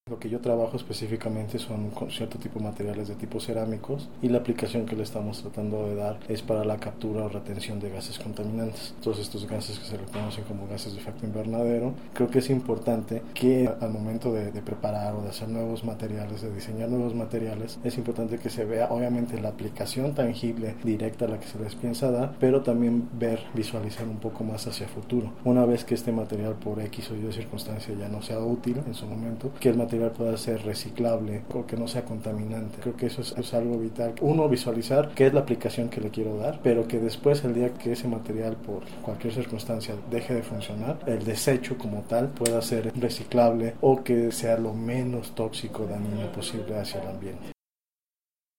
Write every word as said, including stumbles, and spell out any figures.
Lo que yo trabajo específicamente son con cierto tipo de materiales de tipo cerámicos y la aplicación que le estamos tratando de dar es para la captura o retención de gases contaminantes. Todos estos gases que se le conocen como gases de efecto invernadero, creo que es importante que al momento de, de preparar o de hacer nuevos materiales, de diseñar nuevos materiales, es importante que se vea obviamente la aplicación tangible, directa a la que se les piensa dar, pero también ver, visualizar un poco más hacia futuro. Una vez que este material por X o Y circunstancia ya no sea útil en su momento, que el material pueda ser reciclable o que no sea contaminante. Creo que eso es, es algo vital. Uno, visualizar qué es la aplicación que le quiero dar, pero que después, el día que ese material por cualquier circunstancia deje de funcionar, el desecho como tal pueda ser reciclable o que sea lo menos tóxico, dañino posible hacia el ambiente.